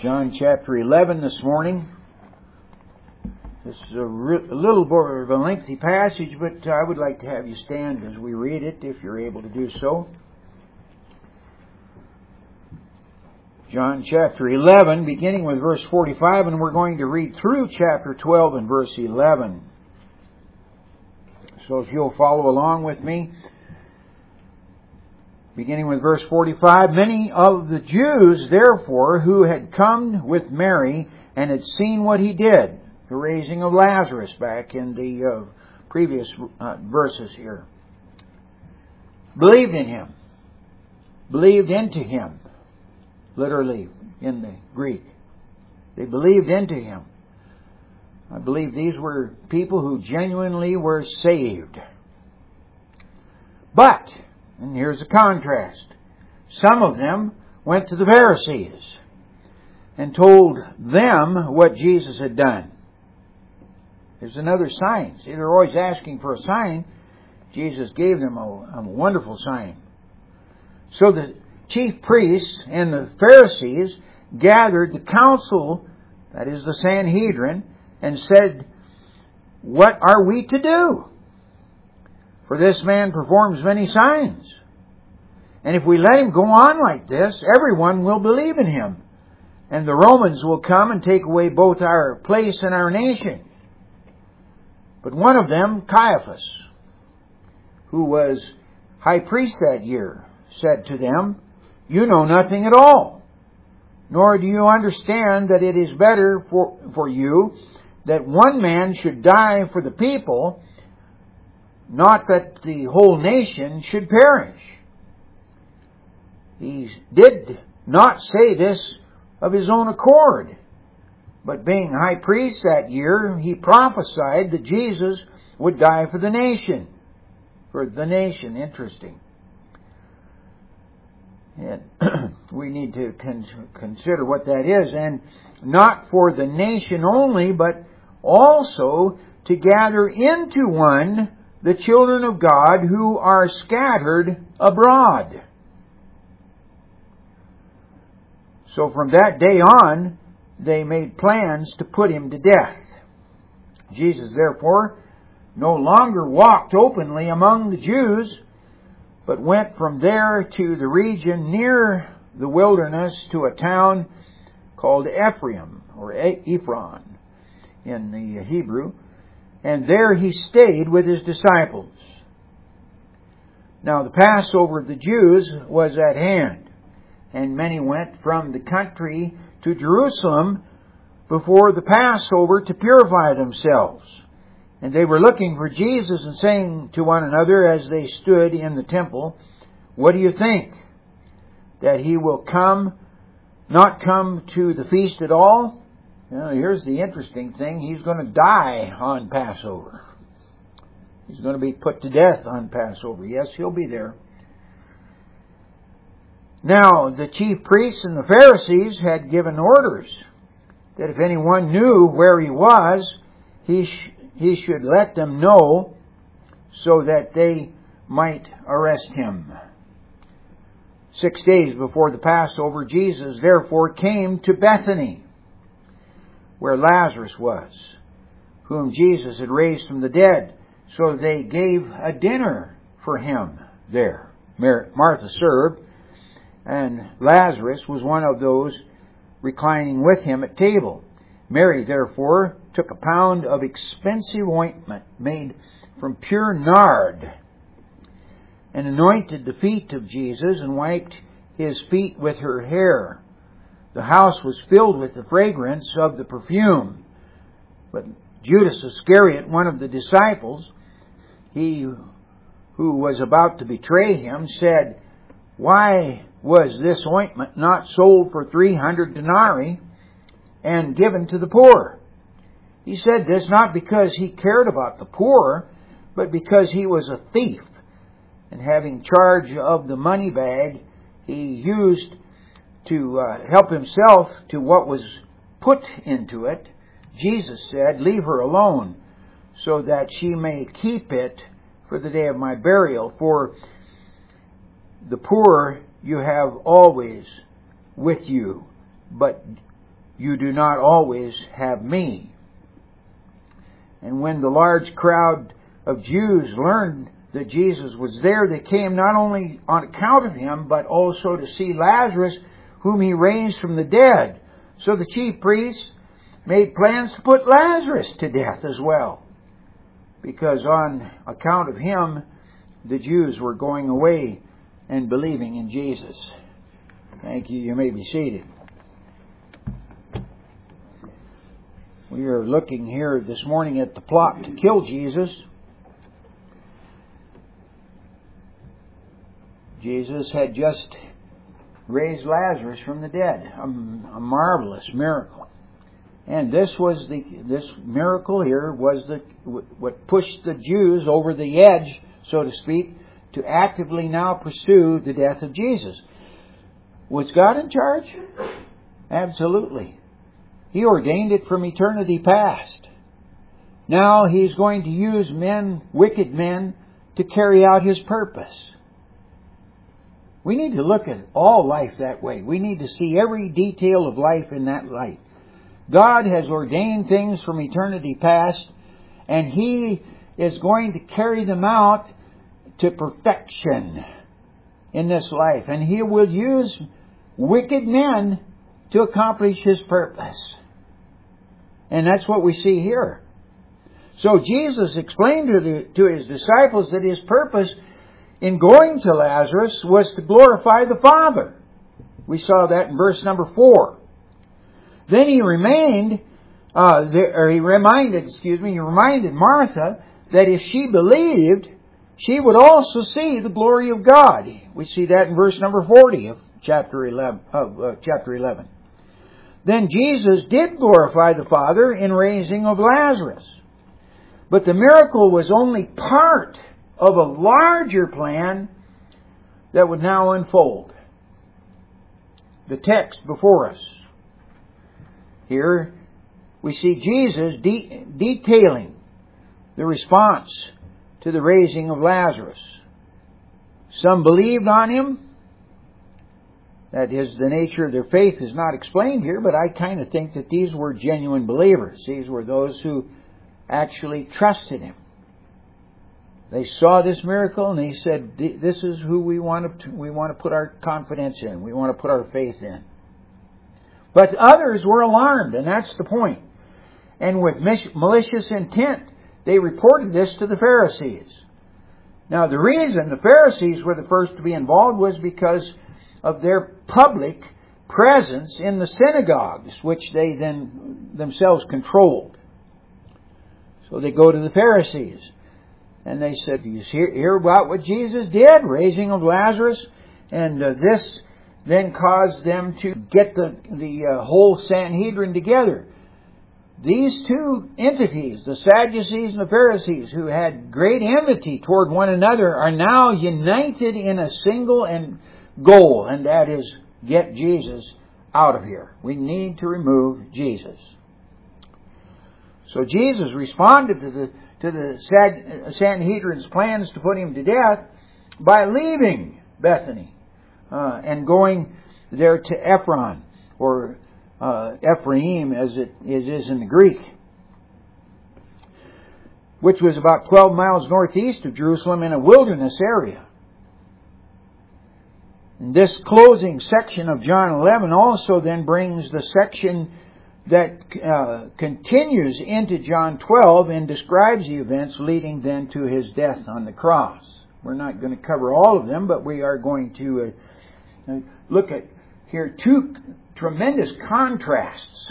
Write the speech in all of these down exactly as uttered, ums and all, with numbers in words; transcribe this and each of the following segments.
John chapter eleven this morning. This is a, re- a little more of a lengthy passage, but I would like to have you stand as we read it, if you're able to do so. John chapter eleven, beginning with verse forty-five, and we're going to read through chapter twelve and verse eleven. So if you'll follow along with me. Beginning with verse forty-five, many of the Jews, therefore, who had come with Mary and had seen what he did, the raising of Lazarus back in the uh, previous uh, verses here, believed in him, believed into him, literally in the Greek. They believed into him. I believe these were people who genuinely were saved. But, and here's a contrast, some of them went to the Pharisees and told them what Jesus had done. There's another sign. See, they're always asking for a sign. Jesus gave them a, a wonderful sign. So the chief priests and the Pharisees gathered the council, that is the Sanhedrin, and said, "What are we to do? For this man performs many signs. And if we let him go on like this, everyone will believe in him. And the Romans will come and take away both our place and our nation." But one of them, Caiaphas, who was high priest that year, said to them, "You know nothing at all, nor do you understand that it is better for, for you that one man should die for the people, not that the whole nation should perish." He did not say this of his own accord, but being high priest that year, he prophesied that Jesus would die for the nation. For the nation, interesting. And we need to con- consider what that is. And not for the nation only, but also to gather into one the children of God who are scattered abroad. So from that day on, they made plans to put him to death. Jesus, therefore, no longer walked openly among the Jews, but went from there to the region near the wilderness to a town called Ephraim, or Ephron in the Hebrew, and there he stayed with his disciples. Now the Passover of the Jews was at hand, and many went from the country to Jerusalem before the Passover to purify themselves. And they were looking for Jesus and saying to one another as they stood in the temple, "What do you think? That he will come, not come to the feast at all?" Now, here's the interesting thing. He's going to die on Passover. He's going to be put to death on Passover. Yes, he'll be there. Now, the chief priests and the Pharisees had given orders that if anyone knew where he was, he, sh- he should let them know so that they might arrest him. Six days before the Passover, Jesus therefore came to Bethany, where Lazarus was, whom Jesus had raised from the dead. So they gave a dinner for him there. Martha served, and Lazarus was one of those reclining with him at table. Mary, therefore, took a pound of expensive ointment made from pure nard, and anointed the feet of Jesus and wiped his feet with her hair. The house was filled with the fragrance of the perfume. But Judas Iscariot, one of the disciples, he who was about to betray him, said, "Why was this ointment not sold for three hundred denarii and given to the poor?" He said this not because he cared about the poor, but because he was a thief, and having charge of the money bag, he used to uh, help himself to what was put into it. Jesus said, "Leave her alone, so that she may keep it for the day of my burial. For the poor you have always with you, but you do not always have me. And when the large crowd of Jews learned that Jesus was there, they came not only on account of him, but also to see Lazarus, whom he raised from the dead. So the chief priests made plans to put Lazarus to death as well, because on account of him, the Jews were going away and believing in Jesus. Thank you. You may be seated. We are looking here this morning at the plot to kill Jesus. Jesus had just raised Lazarus from the dead, a, a marvelous miracle. And this was the this miracle here was the what pushed the Jews over the edge, so to speak, to actively now pursue the death of Jesus. Was God in charge? Absolutely. He ordained it from eternity past. Now He's going to use men, wicked men, to carry out His purpose. We need to look at all life that way. We need to see every detail of life in that light. God has ordained things from eternity past, and He is going to carry them out to perfection in this life. And He will use wicked men to accomplish His purpose. And that's what we see here. So Jesus explained to, the, to His disciples that His purpose in going to Lazarus was to glorify the Father. We saw that in verse number four. Then He remained, uh, or He reminded, excuse me, He reminded Martha that if she believed, she would also see the glory of God. We see that in verse number forty of chapter eleven. Of uh, chapter eleven. Then Jesus did glorify the Father in raising of Lazarus. But the miracle was only part of a larger plan that would now unfold. The text before us. Here we see Jesus de- detailing the response to the raising of Lazarus. Some believed on Him. That is, the nature of their faith is not explained here, but I kind of think that these were genuine believers. These were those who actually trusted Him. They saw this miracle and they said, "This is who we want to we want to put our confidence in. We want to put our faith in." But others were alarmed, and that's the point. And with malicious intent, they reported this to the Pharisees. Now, the reason the Pharisees were the first to be involved was because of their public presence in the synagogues, which they then themselves controlled. So they go to the Pharisees, and they said, "Do you hear, hear about what Jesus did, raising of Lazarus?" And uh, this then caused them to get the, the uh, whole Sanhedrin together. These two entities, the Sadducees and the Pharisees, who had great enmity toward one another, are now united in a single and goal, and that is get Jesus out of here. We need to remove Jesus. So Jesus responded to the to the Sanhedrin's plans to put Him to death by leaving Bethany uh, and going there to Ephron, or uh, Ephraim as it is in the Greek, which was about twelve miles northeast of Jerusalem in a wilderness area. And this closing section of John eleven also then brings the section that uh, continues into John twelve and describes the events leading then to His death on the cross. We're not going to cover all of them, but we are going to uh, look at here two tremendous contrasts.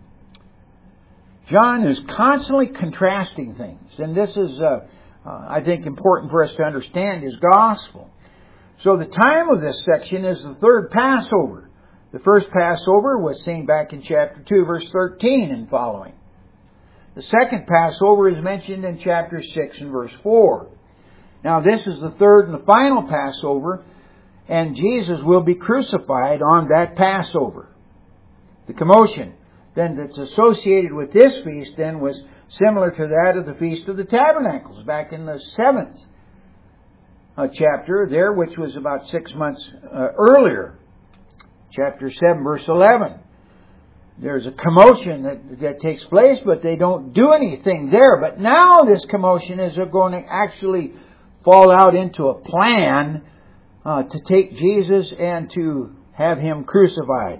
John is constantly contrasting things, and this is, uh, uh, I think, important for us to understand His gospel. So the time of this section is the third Passover. The first Passover was seen back in chapter two, verse thirteen and following. The second Passover is mentioned in chapter six and verse four. Now this is the third and the final Passover, and Jesus will be crucified on that Passover. The commotion then that's associated with this feast then was similar to that of the Feast of the Tabernacles back in the seventh uh, chapter there, which was about six months uh, earlier. Chapter seven, verse eleven. there's a commotion that, that takes place, but they don't do anything there. But now this commotion is going to actually fall out into a plan uh, to take Jesus and to have Him crucified.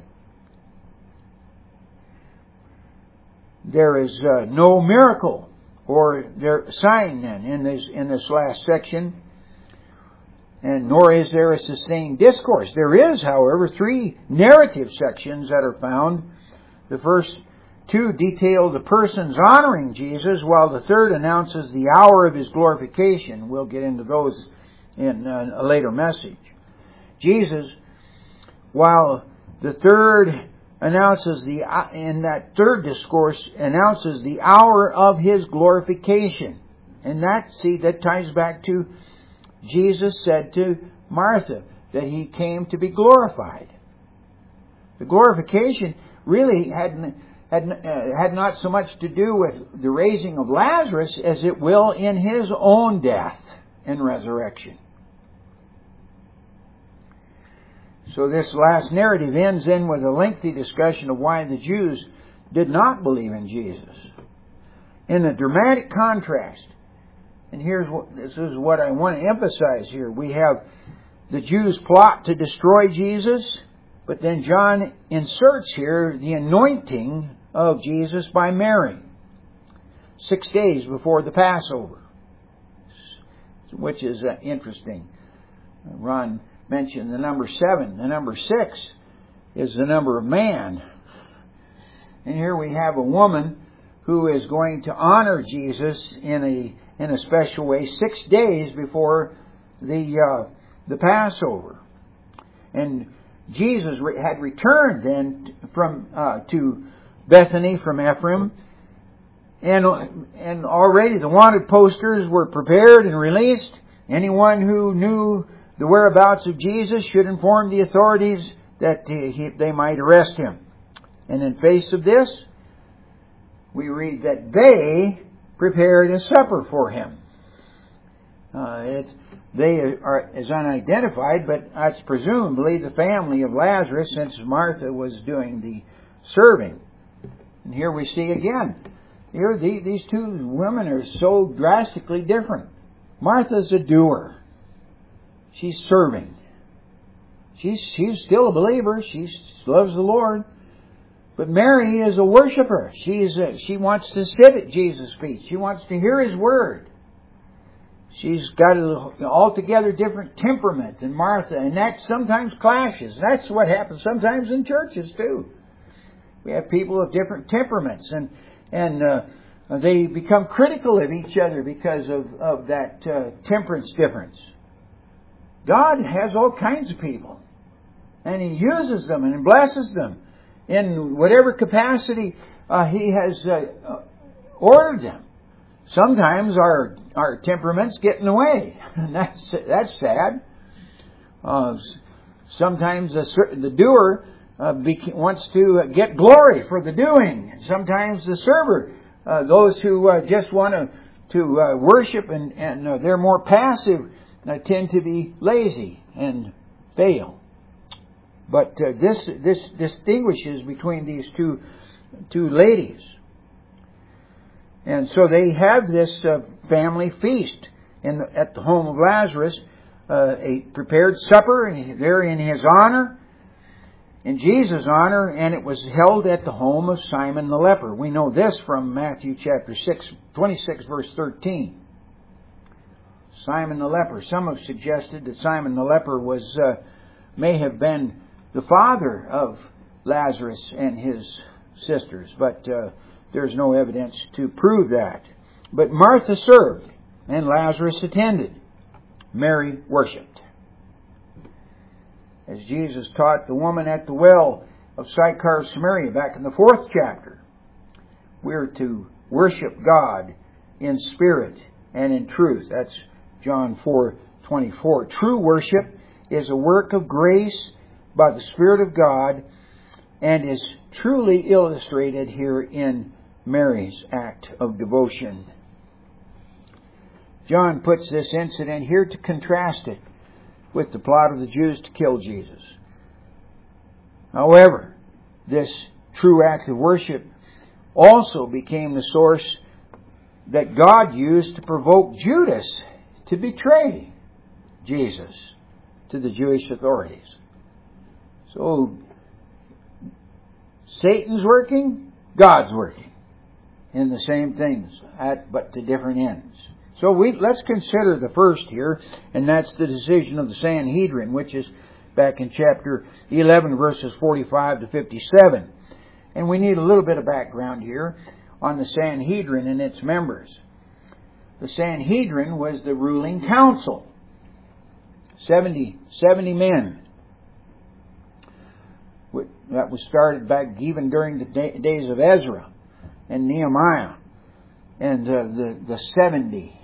There is uh, no miracle or there sign then in this in this last section, and nor is there a sustained discourse. There is, however, three narrative sections that are found. The first two detail the persons honoring Jesus, while the third announces the hour of His glorification. We'll get into those in a later message. Jesus, while the third announces the, in that third discourse, announces the hour of His glorification. And that, see, that ties back to Jesus said to Martha that He came to be glorified. The glorification really had, had, uh, had not so much to do with the raising of Lazarus as it will in His own death and resurrection. So this last narrative ends in with a lengthy discussion of why the Jews did not believe in Jesus. In a dramatic contrast, and here's what, this is what I want to emphasize here. We have the Jews plot to destroy Jesus, but then John inserts here the anointing of Jesus by Mary, six days before the Passover, which is uh, interesting. Ron mentioned the number seven. The number six is the number of man. And here we have a woman who is going to honor Jesus in a in a special way six days before the uh, the Passover. And Jesus had returned then from uh, to Bethany from Ephraim, and and already the wanted posters were prepared and released. Anyone who knew the whereabouts of Jesus should inform the authorities that he, they might arrest Him. And in face of this, we read that they prepared a supper for Him. Uh, it, they are is unidentified, but it's presumably the family of Lazarus, since Martha was doing the serving. And here we see again, here the, these two women are so drastically different. Martha's a doer. She's serving. She's she's still a believer. She loves the Lord. But Mary is a worshiper. She's a, she wants to sit at Jesus' feet. She wants to hear His word. She's got an altogether different temperament than Martha, and that sometimes clashes. That's what happens sometimes in churches too. We have people of different temperaments, and and uh, they become critical of each other because of of that uh, temperance difference. God has all kinds of people, and He uses them and blesses them in whatever capacity uh, He has uh, ordered them. Sometimes our our temperaments get in the way, and that's that's sad. Uh, sometimes the, the doer uh, be, wants to get glory for the doing. Sometimes the server, uh, those who uh, just want to to uh, worship and and uh, they're more passive, uh, tend to be lazy and fail. But uh, this this distinguishes between these two two ladies. And so they have this uh, family feast in the, at the home of Lazarus, uh, a prepared supper, and there in his honor, in Jesus' honor, and it was held at the home of Simon the leper. We know this from Matthew chapter six, twenty-six, verse thirteen. Simon the leper. Some have suggested that Simon the leper was uh, may have been the father of Lazarus and his sisters, but uh, there's no evidence to prove that. But Martha served, and Lazarus attended. Mary worshipped. As Jesus taught the woman at the well of Sychar of Samaria back in the fourth chapter, we're to worship God in spirit and in truth. That's John four twenty-four. True worship is a work of grace by the Spirit of God, and is truly illustrated here in Mary's act of devotion. John puts this incident here to contrast it with the plot of the Jews to kill Jesus. However, this true act of worship also became the source that God used to provoke Judas to betray Jesus to the Jewish authorities. So, Satan's working, God's working in the same things, at, but to different ends. So we let's consider the first here, and that's the decision of the Sanhedrin, which is back in chapter eleven, verses forty-five to fifty-seven. And we need a little bit of background here on the Sanhedrin and its members. The Sanhedrin was the ruling council. seventy, seventy men. That was started back even during the days of Ezra and Nehemiah. And uh, the, the seventy.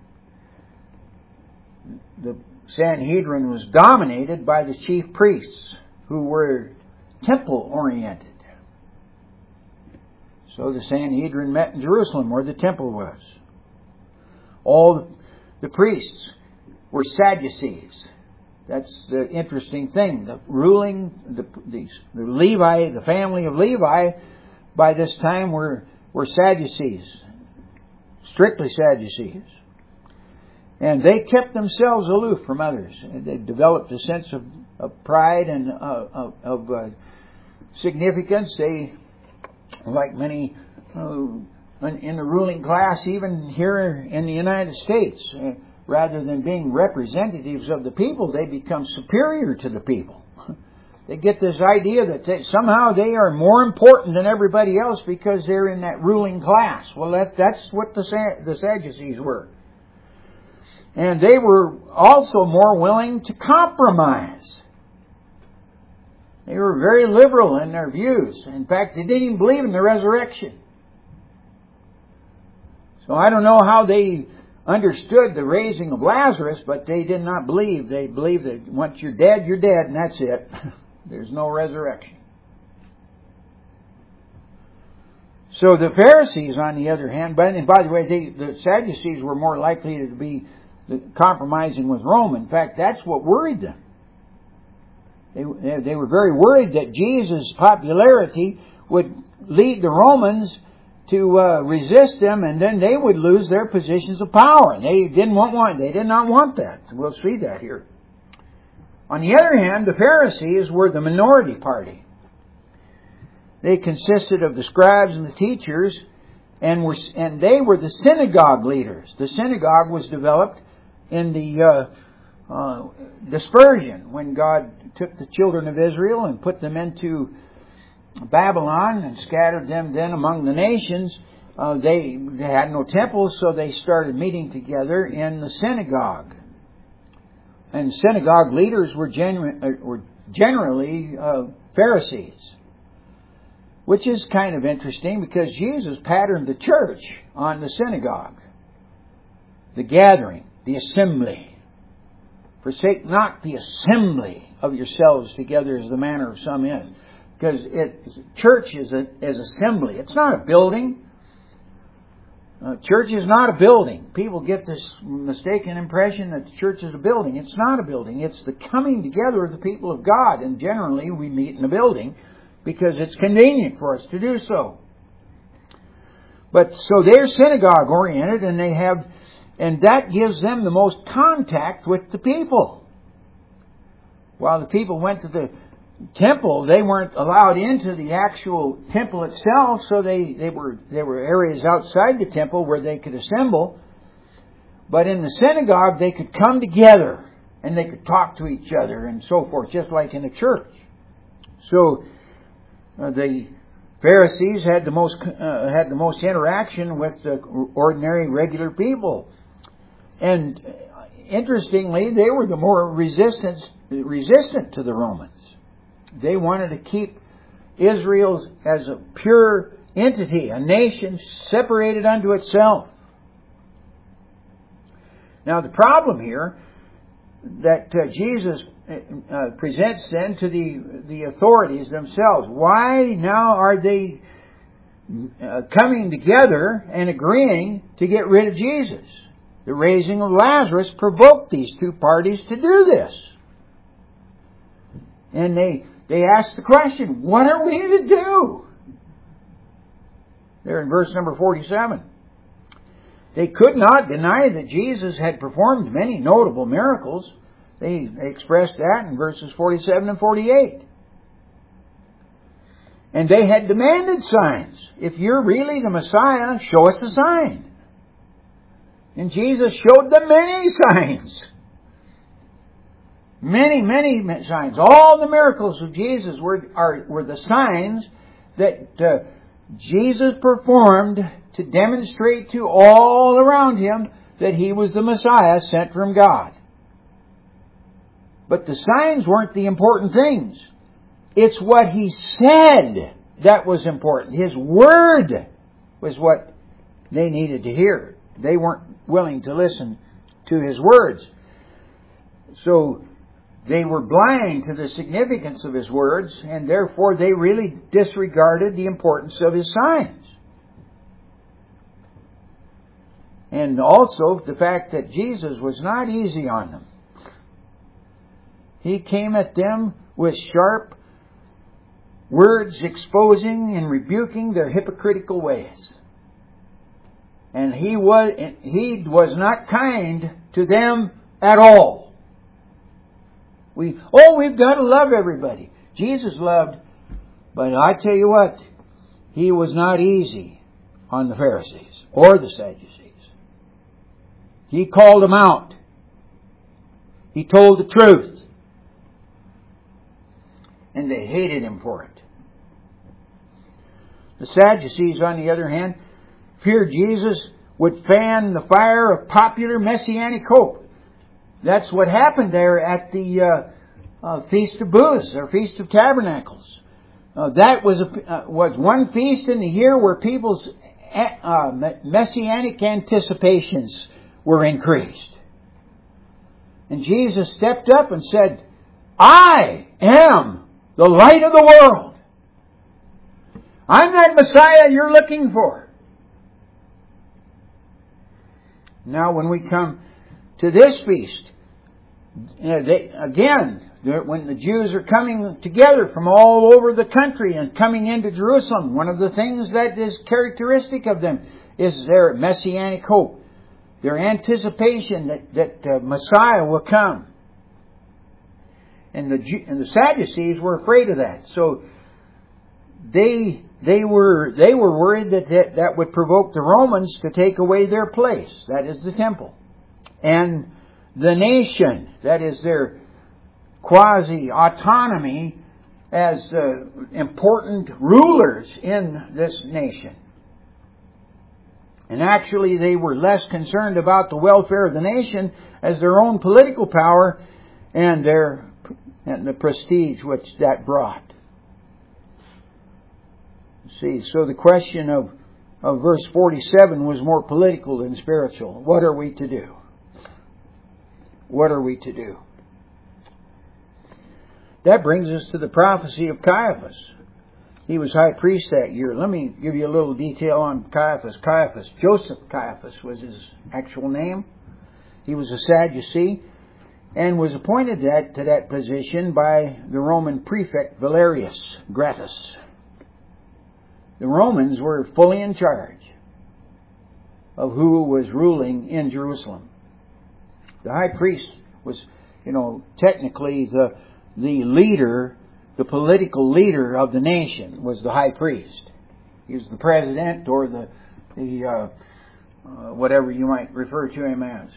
The Sanhedrin was dominated by the chief priests, who were temple-oriented. So the Sanhedrin met in Jerusalem, where the temple was. All the priests were Sadducees. That's the interesting thing. The ruling, the, the, the Levi, the family of Levi, by this time were, were Sadducees. Strictly Sadducees. And they kept themselves aloof from others. They developed a sense of, of pride and uh, of, of uh, significance. They, like many uh, in the ruling class, even here in the United States, uh, rather than being representatives of the people, they become superior to the people. They get this idea that they, somehow they are more important than everybody else because they're in that ruling class. Well, that, that's what the, the Sadducees were. And they were also more willing to compromise. They were very liberal in their views. In fact, they didn't even believe in the resurrection. So I don't know how they understood the raising of Lazarus, but they did not believe. They believed that once you're dead, you're dead, and that's it. There's no resurrection. So the Pharisees, on the other hand, but and by the way, they, the Sadducees were more likely to be compromising with Rome. In fact, that's what worried them. They, they were very worried that Jesus' popularity would lead the Romans to uh, resist them, and then they would lose their positions of power. They didn't want one. They did not want that. We'll see that here. On the other hand, the Pharisees were the minority party. They consisted of the scribes and the teachers, and were and they were the synagogue leaders. The synagogue was developed in the uh, uh, dispersion when God took the children of Israel and put them into Babylon and scattered them then among the nations. Uh, they, they had no temples, so they started meeting together in the synagogue. And synagogue leaders were, genu- uh, were generally uh, Pharisees. Which is kind of interesting because Jesus patterned the church on the synagogue. The gathering, the assembly. Forsake not the assembly of yourselves together as the manner of some is. Because it, church is a is assembly. It's not a building. Uh, church is not a building. People get this mistaken impression that the church is a building. It's not a building. It's the coming together of the people of God. And generally we meet in a building because it's convenient for us to do so. But so they're synagogue oriented, and they have, and that gives them the most contact with the people. While the people went to the temple, they weren't allowed into the actual temple itself, so they, they were there were areas outside the temple where they could assemble. But in the synagogue, they could come together and they could talk to each other and so forth, just like in a church. So uh, the Pharisees had the most uh, had the most interaction with the ordinary, regular people, and interestingly, they were the more resistant resistant to the Romans. They wanted to keep Israel as a pure entity, a nation separated unto itself. Now the problem here that uh, Jesus uh, presents then to the, the authorities themselves. Why now are they uh, coming together and agreeing to get rid of Jesus? The raising of Lazarus provoked these two parties to do this. And they They asked the question, what are we to do? there in verse number forty-seven. They could not deny that Jesus had performed many notable miracles. They expressed that in verses forty-seven and forty-eight. And they had demanded signs. If you're really the Messiah, show us a sign. And Jesus showed them many signs. Many, many signs. All the miracles of Jesus were, are, were the signs that uh, Jesus performed to demonstrate to all around Him that He was the Messiah sent from God. But the signs weren't the important things. It's what He said that was important. His Word was what they needed to hear. They weren't willing to listen to His words. So they were blind to the significance of His words, and therefore they really disregarded the importance of His signs. And also the fact that Jesus was not easy on them. He came at them with sharp words exposing and rebuking their hypocritical ways. And he was he was not kind to them at all. We oh we've got to love everybody. Jesus loved, but I tell you what, He was not easy on the Pharisees or the Sadducees. He called them out. He told the truth. And they hated Him for it. The Sadducees, on the other hand, feared Jesus would fan the fire of popular messianic hope. That's what happened there at the uh, uh, Feast of Booths, or Feast of Tabernacles. Uh, that was a, uh, was one feast in the year where people's uh, messianic anticipations were increased. And Jesus stepped up and said, I am the light of the world. I'm that Messiah you're looking for. Now when we come to this feast, you know, they, again, when the Jews are coming together from all over the country and coming into Jerusalem, one of the things that is characteristic of them is their messianic hope. Their anticipation that, that uh, Messiah will come. And the, and the Sadducees were afraid of that. So they they were they were worried that, that that would provoke the Romans to take away their place. That is the temple. And the nation, that is their quasi-autonomy as uh, important rulers in this nation. And actually they were less concerned about the welfare of the nation as their own political power and their and the prestige which that brought. See, so the question of, of verse forty-seven was more political than spiritual. What are we to do? What are we to do? That brings us to the prophecy of Caiaphas. He was high priest that year. Let me give you a little detail on Caiaphas. Caiaphas, Joseph Caiaphas was his actual name. He was a Sadducee and was appointed that, to that position by the Roman prefect Valerius Gratus. The Romans were fully in charge of who was ruling in Jerusalem. The high priest was, you know, technically the the leader, the political leader of the nation was the high priest. He was the president or the the uh, uh, whatever you might refer to him as.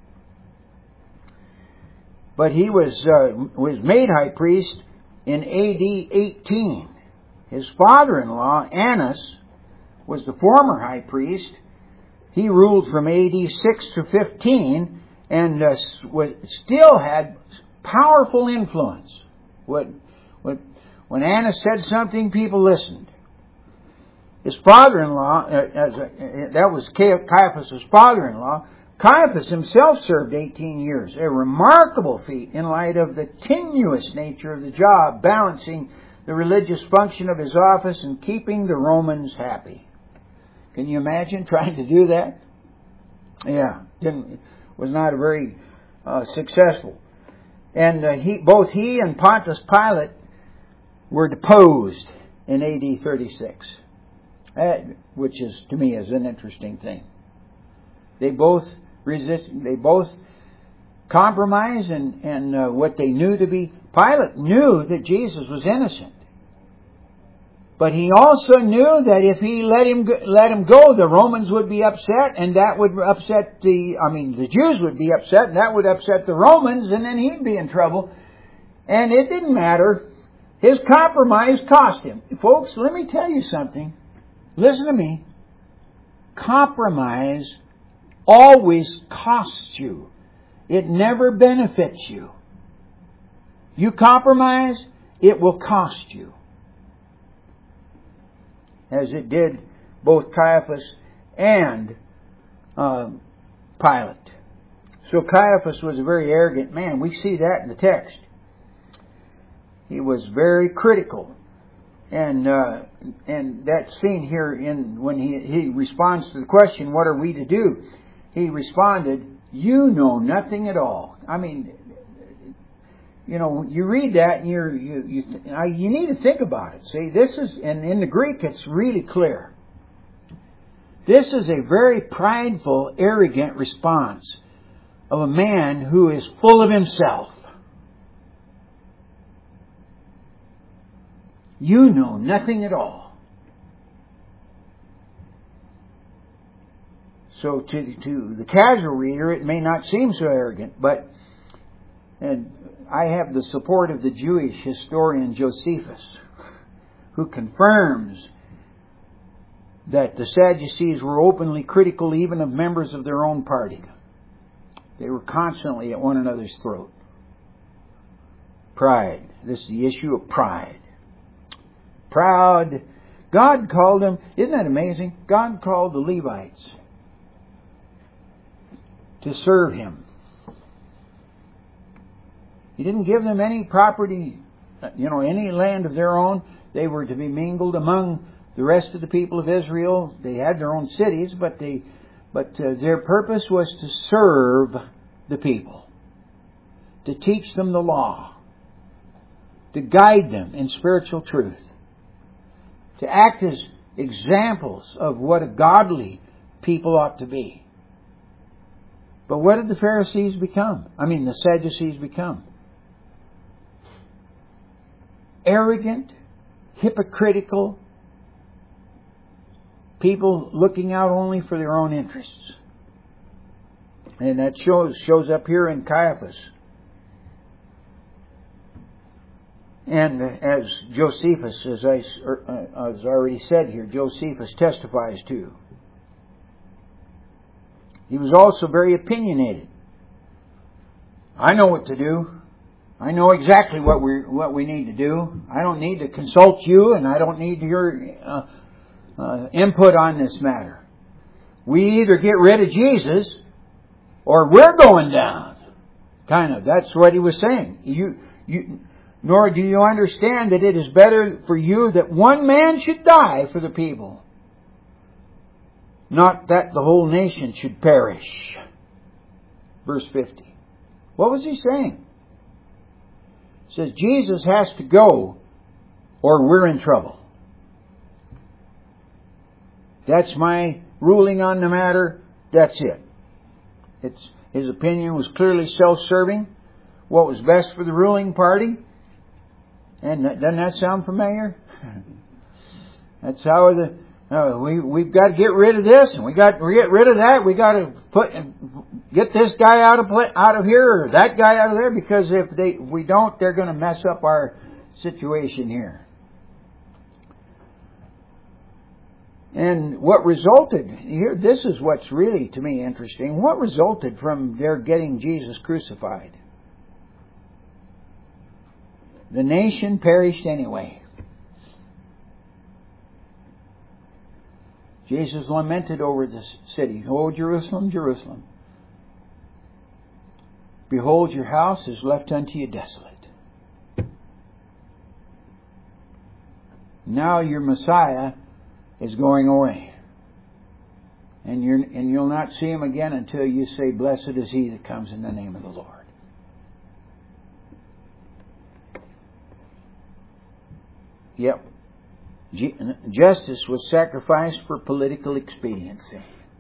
But he was uh, was made high priest in A D eighteen. His father-in-law, Annas, was the former high priest. He ruled from A D six to fifteen and uh, still had powerful influence. When, when, when Annas said something, people listened. His father-in-law, uh, as a, uh, that was Caiaphas' father-in-law, Caiaphas himself served eighteen years, a remarkable feat in light of the tenuous nature of the job, balancing the religious function of his office and keeping the Romans happy. Can you imagine trying to do that? Yeah, didn't was not a very uh, successful. And uh, he, both he and Pontius Pilate were deposed in A D thirty-six. uh, which is to me is an interesting thing. They both resist. They both compromise, and and uh, what they knew to be. Pilate knew that Jesus was innocent, but he also knew that if he let him go, let him go, the Romans would be upset, and that would upset the. I mean, the Jews would be upset, and that would upset the Romans, and then he'd be in trouble. And it didn't matter. His compromise cost him. Folks, let me tell you something. Listen to me. Compromise always costs you. It never benefits you. You compromise, it will cost you. As it did both Caiaphas and uh, Pilate. So Caiaphas was a very arrogant man. We see that in the text. He was very critical. And uh, and that's seen here in when he, he responds to the question, what are we to do? He responded, you know nothing at all. I mean, you know, you read that and you're, you you you need to think about it. See, this is, and in the Greek it's really clear. This is a very prideful, arrogant response of a man who is full of himself. You know nothing at all. So to to the casual reader, it may not seem so arrogant, but and I have the support of the Jewish historian Josephus, who confirms that the Sadducees were openly critical even of members of their own party. They were constantly at one another's throat. Pride. This is the issue of pride. Proud. God called them, isn't that amazing? God called the Levites to serve Him. He didn't give them any property, you know, any land of their own. They were to be mingled among the rest of the people of Israel. They had their own cities, but they, but uh, their purpose was to serve the people, to teach them the law, to guide them in spiritual truth, to act as examples of what a godly people ought to be. But what did the Pharisees become? I mean, the Sadducees become? Arrogant, hypocritical people looking out only for their own interests. And that shows shows up here in Caiaphas. And as Josephus, as I as already said here, Josephus testifies to. He was also very opinionated. I know what to do. I know exactly what we what we need to do. I don't need to consult you, and I don't need your uh, uh, input on this matter. We either get rid of Jesus, or we're going down. Kind of. That's what he was saying. You you. Nor do you understand that it is better for you that one man should die for the people, not that the whole nation should perish. Verse fifty. What was he saying? He says Jesus has to go or we're in trouble. That's my ruling on the matter. That's it. It's, his opinion was clearly self-serving. What was best for the ruling party. And doesn't that sound familiar? That's how the uh, we we've got to get rid of this, and we got to get rid of that. We got to put get this guy out of play, out of here, or that guy out of there, because if they if we don't, they're going to mess up our situation here. And what resulted here? This is what's really to me interesting. What resulted from their getting Jesus crucified? The nation perished anyway. Jesus lamented over this city. Oh, Jerusalem, Jerusalem. Behold, your house is left unto you desolate. Now your Messiah is going away. And, you're, and you'll not see him again until you say, blessed is he that comes in the name of the Lord. Yep. justice was sacrificed for political expediency.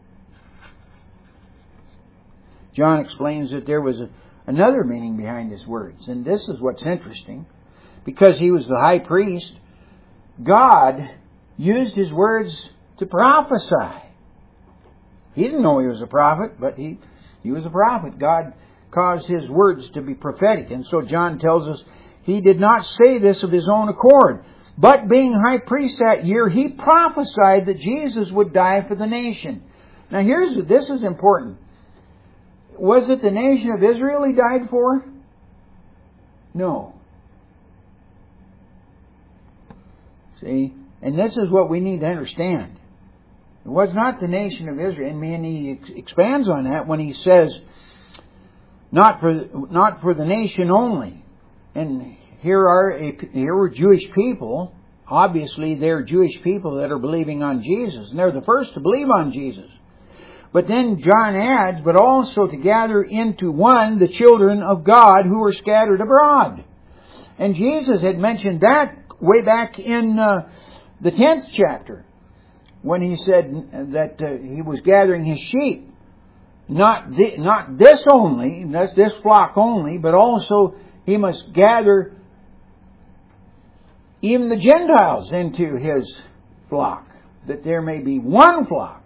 John explains that there was a, another meaning behind his words. And this is what's interesting. Because he was the high priest, God used his words to prophesy. He didn't know he was a prophet, but he, he was a prophet. God caused his words to be prophetic. And so John tells us he did not say this of his own accord. But being high priest that year, he prophesied that Jesus would die for the nation. Now here's, this is important. Was it the nation of Israel he died for? No. See? And this is what we need to understand. It was not the nation of Israel. And he expands on that when he says, not for, not for the nation only. And here are a, here were Jewish people. Obviously, they're Jewish people that are believing on Jesus. And they're the first to believe on Jesus. But then John adds, but also to gather into one the children of God who were scattered abroad. And Jesus had mentioned that way back in uh, the tenth chapter, when he said that uh, he was gathering his sheep. Not the, not this only, that's this flock only, but also he must gather even the Gentiles into his flock, that there may be one flock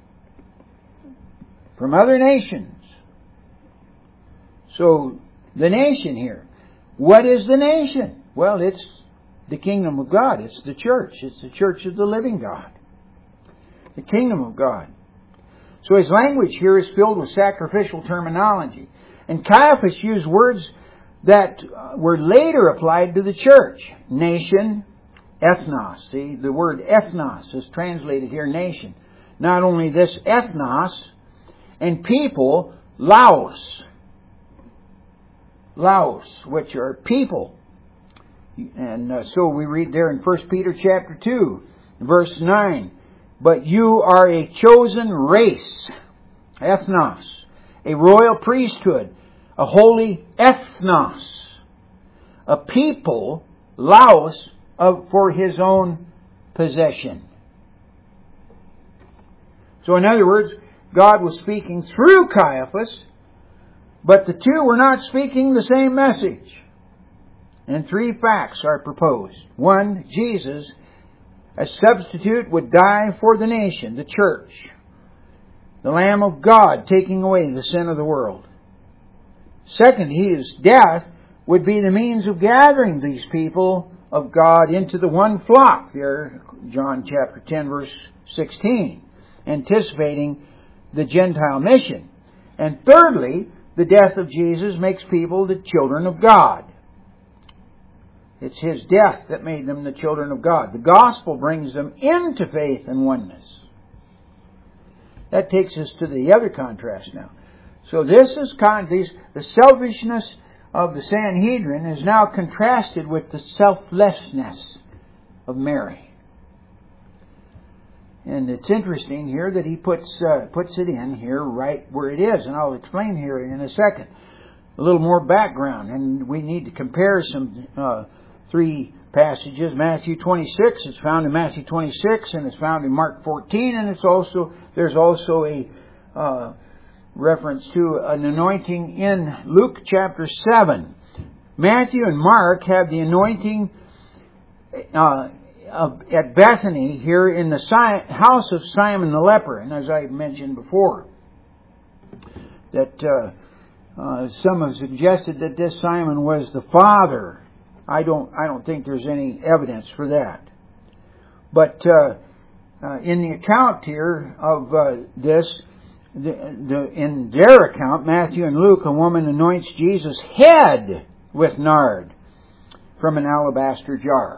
from other nations. So, the nation here. What is the nation? Well, it's the kingdom of God. It's the church. It's the church of the living God. The kingdom of God. So his language here is filled with sacrificial terminology. And Caiaphas used words that were later applied to the church. Nation, ethnos. See, the word ethnos is translated here, nation. Not only this, ethnos, and people, laos. Laos, which are people. And uh, so we read there in First Peter chapter two, verse nine. But you are a chosen race, ethnos, a royal priesthood, a holy ethnos, a people, laos, of, for his own possession. So in other words, God was speaking through Caiaphas, but the two were not speaking the same message. And three facts are proposed. One, Jesus, as substitute, would die for the nation, the church. The Lamb of God taking away the sin of the world. Second, his death would be the means of gathering these people of God into the one flock. There, John chapter ten, verse sixteen. Anticipating the Gentile mission. And thirdly, the death of Jesus makes people the children of God. It's his death that made them the children of God. The gospel brings them into faith and oneness. That takes us to the other contrast now. So this is con- these, the selfishness of the Sanhedrin is now contrasted with the selflessness of Mary. And it's interesting here that he puts uh, puts it in here right where it is. And I'll explain here in a second. A little more background. And we need to compare some uh, three passages. Matthew twenty-six, it's found in Matthew twenty-six, and it's found in Mark fourteen, and it's also there's also a uh, reference to an anointing in Luke chapter seven. Matthew and Mark have the anointing uh, of, at Bethany here in the si- house of Simon the leper, and as I mentioned before, that uh, uh, some have suggested that this Simon was the father. I don't. I don't think there's any evidence for that. But uh, uh, in the account here of uh, this, the, the, in their account, Matthew and Luke, a woman anoints Jesus' head with nard from an alabaster jar.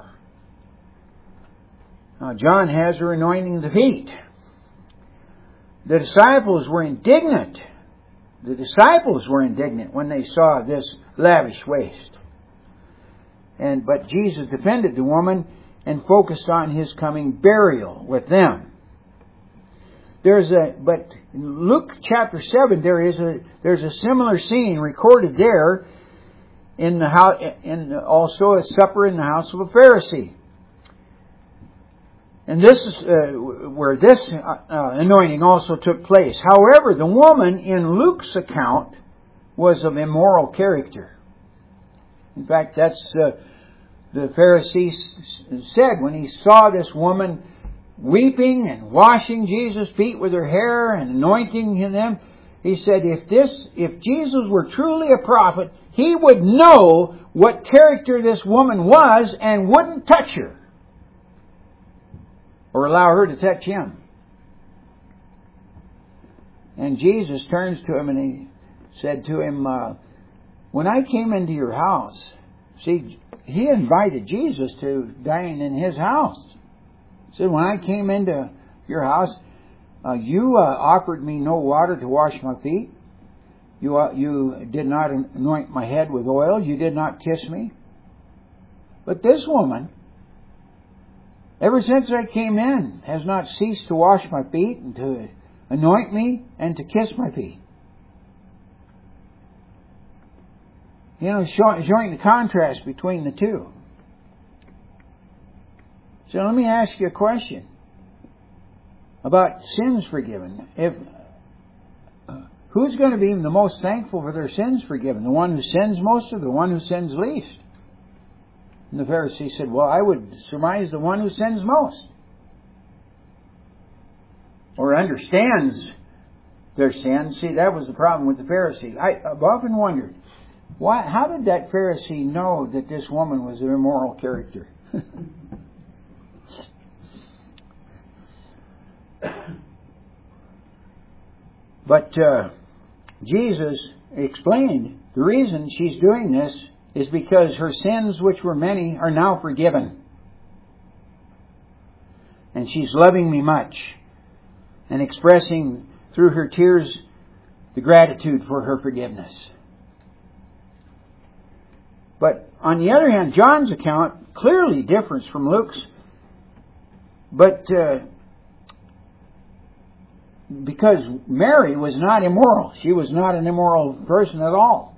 Now, John has her anointing the feet. The disciples were indignant. The disciples were indignant when they saw this lavish waste. And but Jesus defended the woman and focused on his coming burial with them. There's a but in Luke chapter seven there is a there's a similar scene recorded there in the house, in also a supper in the house of a Pharisee. And this is uh, where this uh, anointing also took place. However, the woman in Luke's account was of immoral character. In fact, that's uh, the Pharisee said when he saw this woman weeping and washing Jesus' feet with her hair and anointing them. He said, if this, if Jesus were truly a prophet, he would know what character this woman was and wouldn't touch her or allow her to touch him. And Jesus turns to him and he said to him, uh, when I came into your house, see, he invited Jesus to dine in his house. He said, when I came into your house, uh, you uh, offered me no water to wash my feet. You uh, you did not anoint my head with oil. You did not kiss me. But this woman, ever since I came in, has not ceased to wash my feet and to anoint me and to kiss my feet. You know, showing, showing the contrast between the two. So let me ask you a question about sins forgiven. If uh, who's going to be the most thankful for their sins forgiven? The one who sins most or the one who sins least? And the Pharisee said, well, I would surmise the one who sins most. Or understands their sins. See, that was the problem with the Pharisee. I, I've often wondered, why? How did that Pharisee know that this woman was an immoral character? But uh, Jesus explained the reason she's doing this is because her sins, which were many, are now forgiven. And she's loving me much and expressing through her tears the gratitude for her forgiveness. But on the other hand, John's account clearly differs from Luke's. But uh, because Mary was not immoral. She was not an immoral person at all.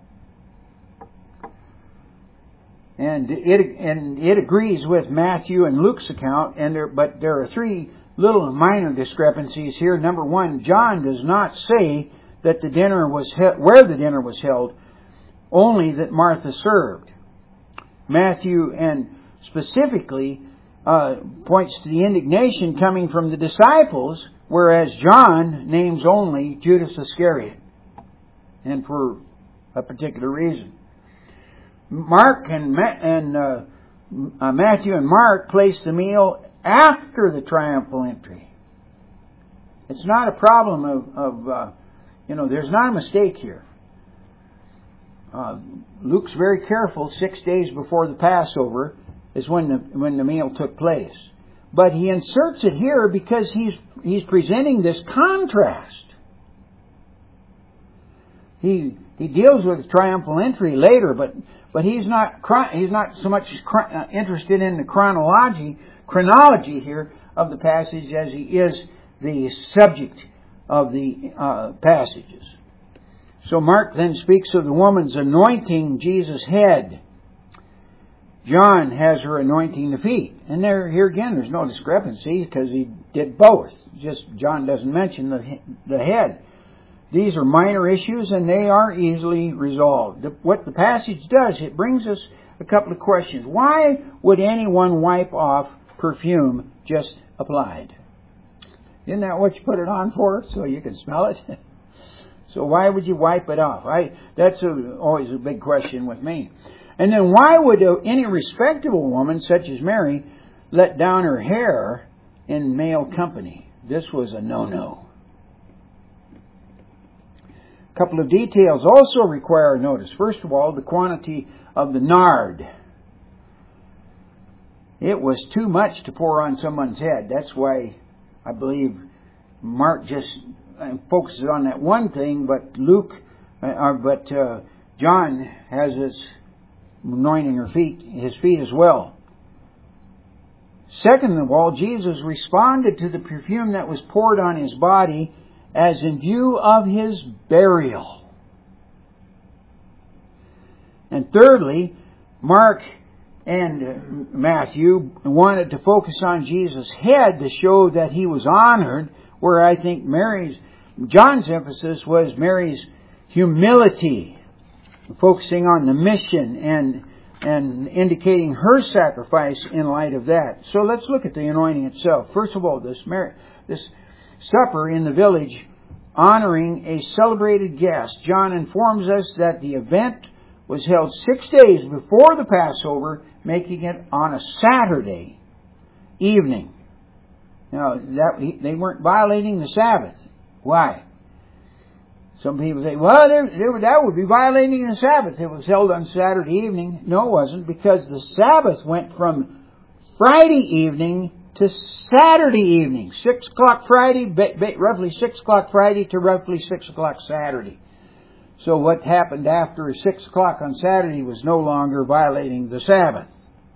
And it and it agrees with Matthew and Luke's account, and there, but there are three little minor discrepancies here. Number one, John does not say that the dinner was he- where the dinner was held, only that Martha served. Matthew and specifically uh, points to the indignation coming from the disciples, whereas John names only Judas Iscariot, and for a particular reason. Mark and, Ma- and uh, uh, Matthew and Mark place the meal after the triumphal entry. It's not a problem of, of uh, you know, there's not a mistake here. Uh, Luke's very careful. Six days before the Passover is when the when the meal took place. But he inserts it here because he's he's presenting this contrast. He he deals with triumphal entry later, but but he's not he's not so much interested in the chronology chronology here of the passage as he is the subject of the uh, passages. So Mark then speaks of the woman's anointing Jesus' head. John has her anointing the feet. And there, here again, there's no discrepancy because he did both. Just John doesn't mention the, the head. These are minor issues and they are easily resolved. The, what the passage does, it brings us a couple of questions. Why would anyone wipe off perfume just applied? Isn't that what you put it on for? So you can smell it? So why would you wipe it off? I, that's a, always a big question with me. And then why would any respectable woman, such as Mary, let down her hair in male company? This was a no-no. A couple of details also require notice. First of all, the quantity of the nard. It was too much to pour on someone's head. That's why I believe Mark just focuses on that one thing, but Luke, uh, but uh, John has his anointing her feet, his feet as well. Second of all, Jesus responded to the perfume that was poured on his body as in view of his burial. And thirdly, Mark and Matthew wanted to focus on Jesus' head to show that he was honored, where I think Mary's, John's emphasis was Mary's humility, focusing on the mission and and indicating her sacrifice in light of that. So let's look at the anointing itself. First of all, this Mary, this supper in the village honoring a celebrated guest. John informs us that the event was held six days before the Passover, making it on a Saturday evening. Now, that they weren't violating the Sabbath. Why? Some people say, well, there, there, that would be violating the Sabbath. It was held on Saturday evening. No, it wasn't, because the Sabbath went from Friday evening to Saturday evening. Six o'clock Friday, ba- ba- roughly six o'clock Friday to roughly six o'clock Saturday. So what happened after six o'clock on Saturday was no longer violating the Sabbath.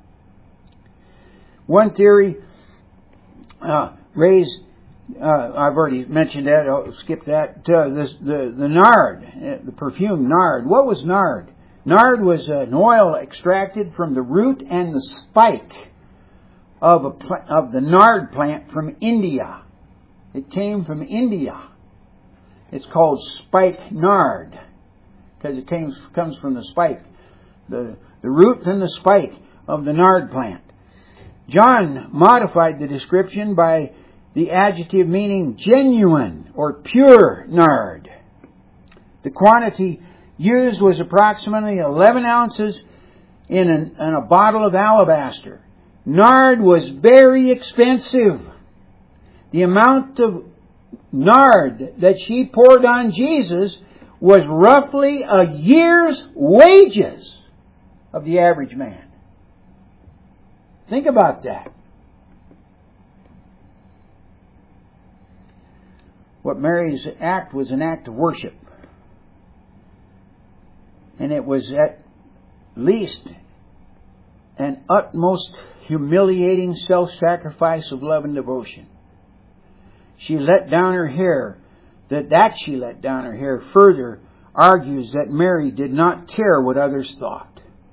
One theory uh, raised, uh, I've already mentioned that, I'll skip that, uh, this, the, the nard, uh, the perfume nard. What was nard? Nard was an oil extracted from the root and the spike of, a pl- of the nard plant from India. It came from India. It's called spike nard, because it came, comes from the spike, the, the root and the spike of the nard plant. John modified the description by the adjective meaning genuine or pure nard. The quantity used was approximately eleven ounces in, an, in a bottle of alabaster. Nard was very expensive. The amount of nard that she poured on Jesus was roughly a year's wages of the average man. Think about that. What Mary's act was an act of worship. And it was at least an utmost humiliating self-sacrifice of love and devotion. She let down her hair. That that she let down her hair further argues that Mary did not care what others thought.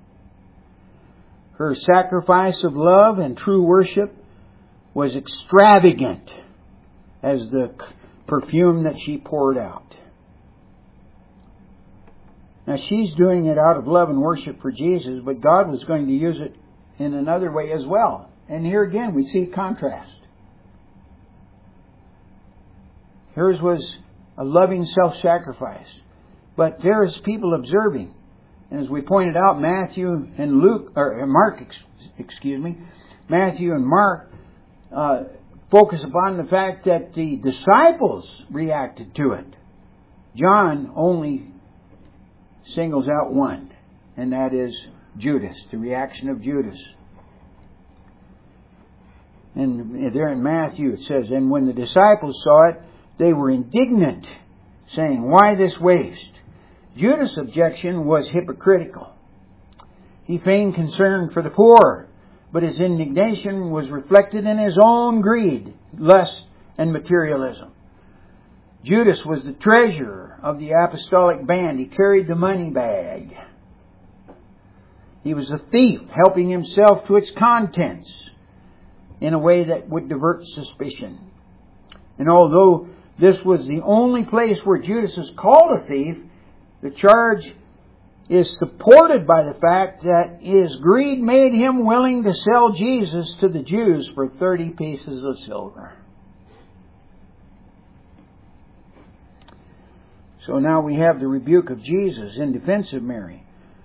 Her sacrifice of love and true worship was extravagant as the perfume that she poured out. Now she's doing it out of love and worship for Jesus, but God was going to use it in another way as well. And here again we see contrast. Hers was a loving self-sacrifice. But there's people observing. And as we pointed out, Matthew and Luke, or Mark, excuse me, Matthew and Mark uh, focus upon the fact that the disciples reacted to it. John only singles out one, and that is Judas, the reaction of Judas. And there in Matthew it says, and when the disciples saw it, they were indignant, saying, why this waste? Judas' objection was hypocritical. He feigned concern for the poor, but his indignation was reflected in his own greed, lust, and materialism. Judas was the treasurer of the apostolic band. He carried the money bag. He was a thief, helping himself to its contents in a way that would divert suspicion. And although this was the only place where Judas is called a thief, the charge is supported by the fact that his greed made him willing to sell Jesus to the Jews for thirty pieces of silver. So now we have the rebuke of Jesus in defense of Mary.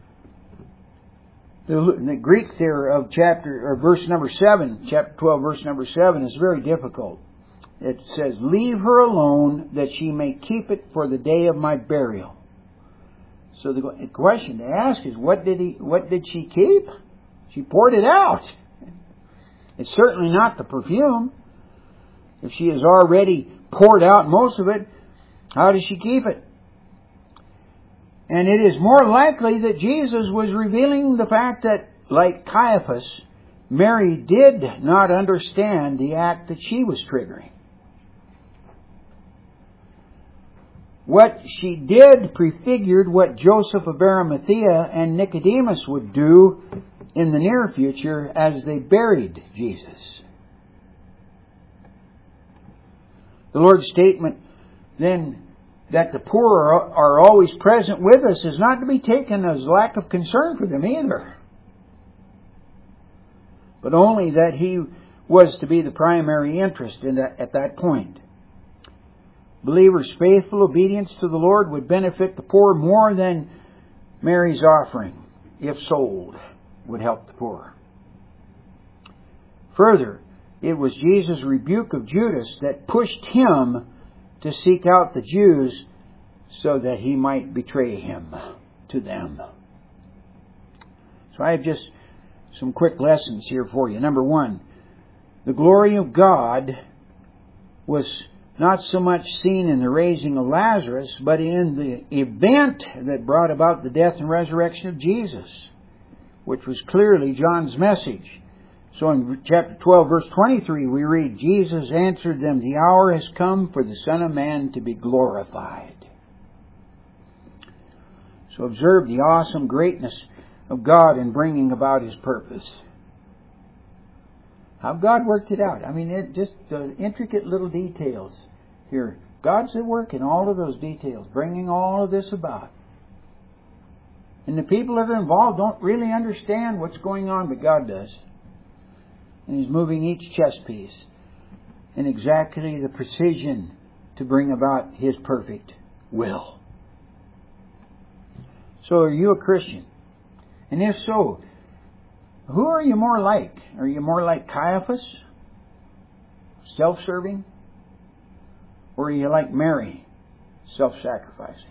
The, the Greek there of chapter or verse number seven, chapter twelve, verse number seven, is very difficult. It says, leave her alone that she may keep it for the day of my burial. So the question to ask is, what did he, what did she keep? She poured it out. It's certainly not the perfume. If she has already poured out most of it, how does she keep it? And it is more likely that Jesus was revealing the fact that, like Caiaphas, Mary did not understand the act that she was triggering. What she did prefigured what Joseph of Arimathea and Nicodemus would do in the near future as they buried Jesus. The Lord's statement then that the poor are always present with us is not to be taken as lack of concern for them either, but only that He was to be the primary interest in that, at that point. Believers' faithful obedience to the Lord would benefit the poor more than Mary's offering, if sold, would help the poor. Further, it was Jesus' rebuke of Judas that pushed him to seek out the Jews so that he might betray him to them. So I have just some quick lessons here for you. Number one, the glory of God was not so much seen in the raising of Lazarus, but in the event that brought about the death and resurrection of Jesus, which was clearly John's message. So in chapter twelve, verse twenty-three, we read, Jesus answered them, "The hour has come for the Son of Man to be glorified." So observe the awesome greatness of God in bringing about His purpose. How God worked it out. I mean, it just the intricate little details here. God's at work in all of those details, bringing all of this about. And the people that are involved don't really understand what's going on, but God does. And He's moving each chess piece in exactly the precision to bring about His perfect will. So are you a Christian? And if so, who are you more like? Are you more like Caiaphas? Self-serving? Or are you like Mary? Self-sacrificing?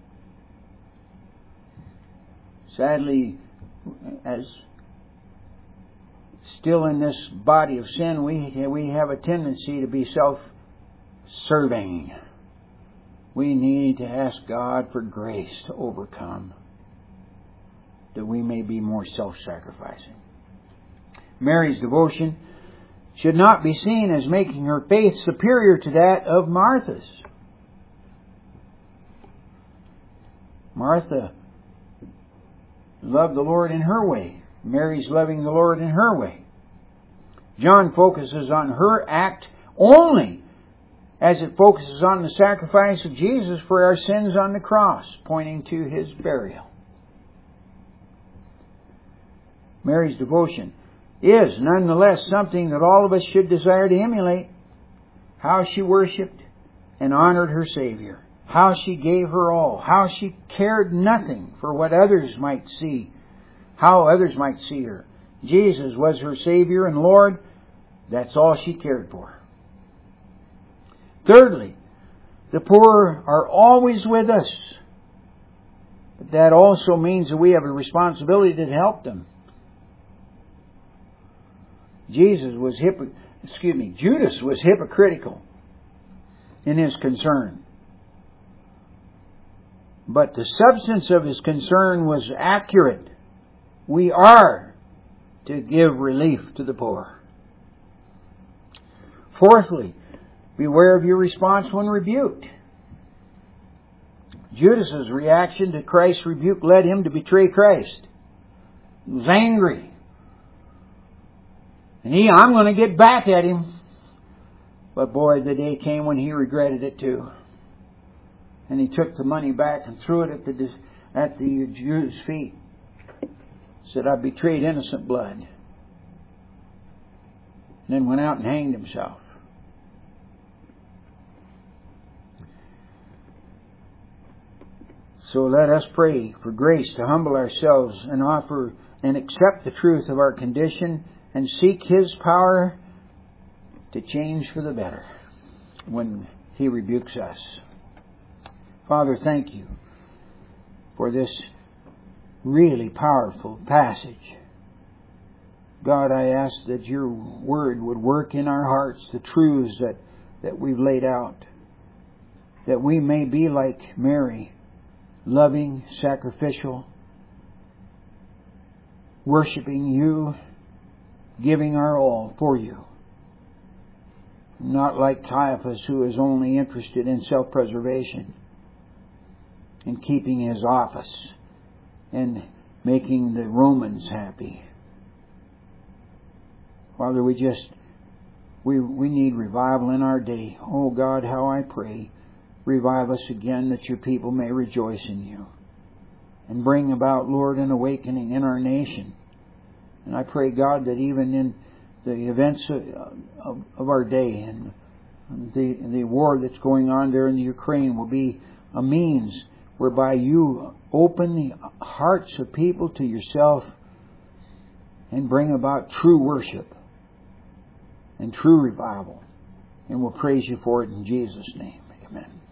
Sadly, as still in this body of sin, we we have a tendency to be self-serving. We need to ask God for grace to overcome, that we may be more self-sacrificing. Mary's devotion should not be seen as making her faith superior to that of Martha's. Martha loved the Lord in her way. Mary's loving the Lord in her way. John focuses on her act only as it focuses on the sacrifice of Jesus for our sins on the cross, pointing to His burial. Mary's devotion is nonetheless something that all of us should desire to emulate. How she worshipped and honored her Savior. How she gave her all. How she cared nothing for what others might see. How others might see her. Jesus was her Savior and Lord. That's all she cared for. Thirdly, the poor are always with us. But that also means that we have a responsibility to help them. Jesus was hypo- excuse me, Judas was hypocritical in his concern. But the substance of his concern was accurate. We are to give relief to the poor. Fourthly, beware of your response when rebuked. Judas's reaction to Christ's rebuke led him to betray Christ. He was angry. And he, I'm going to get back at him. But boy, the day came when he regretted it too. And he took the money back and threw it at the at the Jews' feet. Said, I betrayed innocent blood. And then went out and hanged himself. So let us pray for grace to humble ourselves and offer and accept the truth of our condition and seek His power to change for the better when He rebukes us. Father, thank You for this really powerful passage. God, I ask that Your Word would work in our hearts the truths that, that we've laid out, that we may be like Mary, loving, sacrificial, worshiping You, giving our all for You. Not like Caiaphas, who is only interested in self-preservation and keeping his office and making the Romans happy. Father, we just, we, we need revival in our day. Oh God, how I pray, revive us again that your people may rejoice in you. And bring about, Lord, an awakening in our nation. And I pray, God, that even in the events of, of, of our day and the, the war that's going on there in the Ukraine will be a means whereby you open the hearts of people to yourself and bring about true worship and true revival. And we'll praise you for it in Jesus' name. Amen.